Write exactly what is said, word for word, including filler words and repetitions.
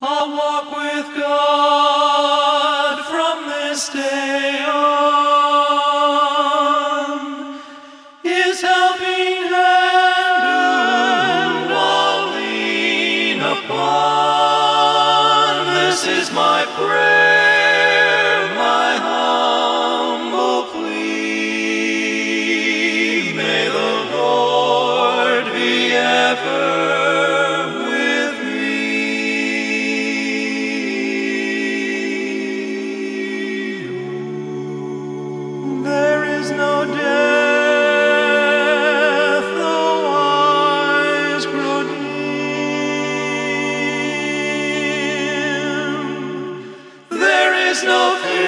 I'll walk with God from this day on. His helping hand I'll lean upon. This is my prayer, my humble plea. May the Lord be ever with me. There is no death, though eyes grow dim. There is no fear.